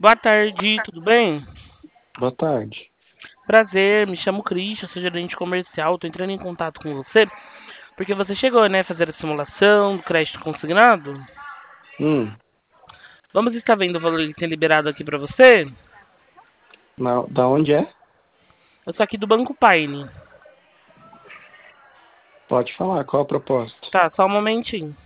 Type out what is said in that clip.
Boa tarde, tudo bem? Boa tarde. Prazer, me chamo Christian, sou gerente comercial. Tô entrando em contato com você porque você chegou, né, a fazer a simulação do crédito consignado. Hum, Vamos estar vendo o valor que tem liberado aqui para você? da onde é? Eu sou aqui do Banco Paine. Pode falar, qual a proposta? Tá, só um momentinho.